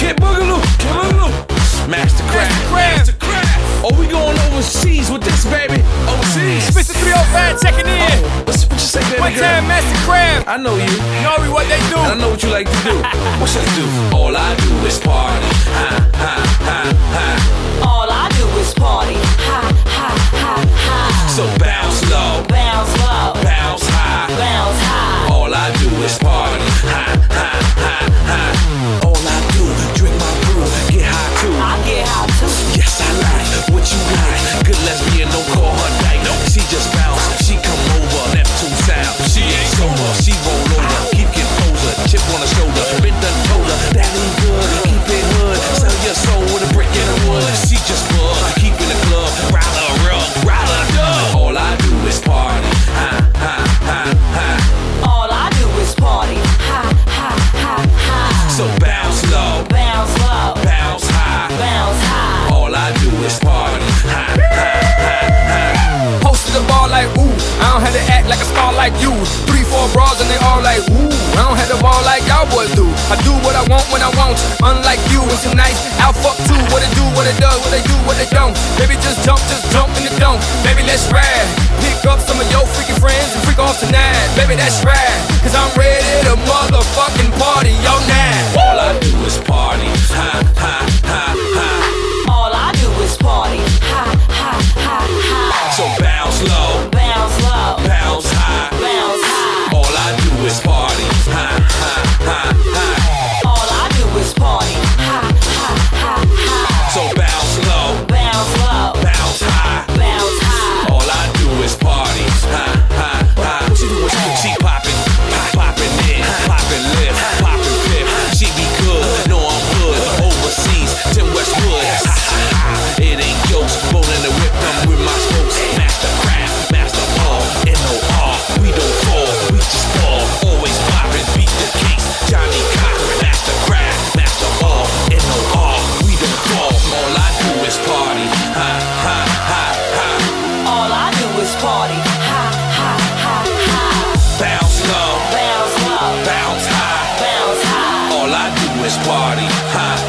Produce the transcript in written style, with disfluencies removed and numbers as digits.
Kid Boogaloo, Kid Boogaloo. Mastercraft. Oh, we going overseas with this, baby. Overseas. Mr. 305 checking in. What you say, baby One girl? time, Mastercraft. I know you. Nori, what they do? And I know what you like to do. What should I do? All I do is party. Ha, ha, ha, ha. All I do is party. Ha, ha, ha, ha. So bounce low, Bounce low. bounce high. Bounce high. All I do is party. Ha, ha, ha, ha. All I do, drink my brew, get high too. I get high too. Yes, I like what you like. Good lesbian, don't call her dyke. No, she just bounce. She come over, Neptune sound. She ain't sober, she roll over. Keep getting poser, chip on her shoulder. Been done told her that ain't good. Keep it hood, sell your soul with a brick in the wood. She just bug, keep in the club, ride her rug, ride her dub. All I do is party. Ha, ha, ha, ha. All I do is party. Ha, ha, ha, ha. So bounce low, Bounce low. bounce high. Bounce high. All I do is party. Ha, ha, ha, ha. Posted the ball like ooh. I don't have to act like a star like you. 3, 4 bras and they all like ooh. I don't have the ball like y'all boys do. I do what I want when I want. Unlike you, it's too nice. I'll fuck too. What it do, what it does, what they do, what they don't. Baby, just jump in the dome. Baby, let's ride. Pick up some of your freaky friends and freak off tonight. Baby, that's right. Cause I'm ready to motherfucking party all night. All I do is party. Ha, ha, ha, ha. All I do is party. Ha, ha, ha, ha. So bounce low, Bounce low. bounce high. Bounce high. All I do is party. Ha, ha, ha, ha. All I do is party. Ha, ha, ha, ha. So bounce low, Bounce low. bounce high. Bounce high. All I do is party. Ha, ha, ha. What you do? What you do? She poppin', poppin' in, poppin' lip, poppin' flip. She be good, know I'm good. Overseas, Tim Westwood. Ha, ha, ha. It ain't jokes. Rollin' the whip, come with my spokes. Mastercraft, master all. N-O-R. We don't fall, we just fall. Always poppin', beat the case. Johnny Cochran, mastercraft, master all. N-O-R. We don't fall. All I do is party. Ha, ha, ha, ha. All I do is party. Ha, ha, ha, ha. Bounce low, Bounce low. bounce high. Bounce high. All I do is party. Ha,